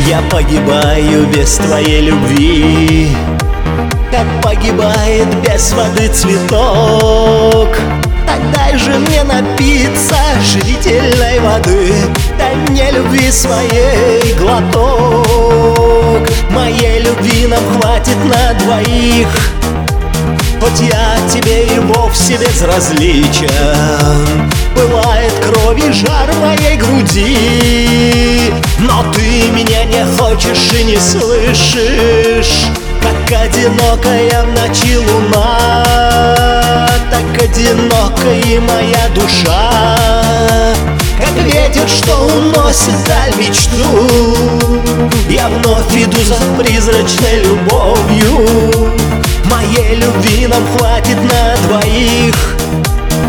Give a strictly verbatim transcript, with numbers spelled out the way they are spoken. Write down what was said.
Я погибаю без твоей любви, как погибает без воды цветок. Так дай же мне напиться живительной воды, дай мне любви своей глоток. Моей любви нам хватит на двоих, хоть я тебе и вовсе безразличен. Бывает кровь и жар в моей груди, но ты меня не хочешь и не слышишь. Как одинокая в ночи луна, так одинока и моя душа. Как ветер, что уносит даль мечту, я вновь иду за призрачной любовью. Моей любви нам хватит на двоих,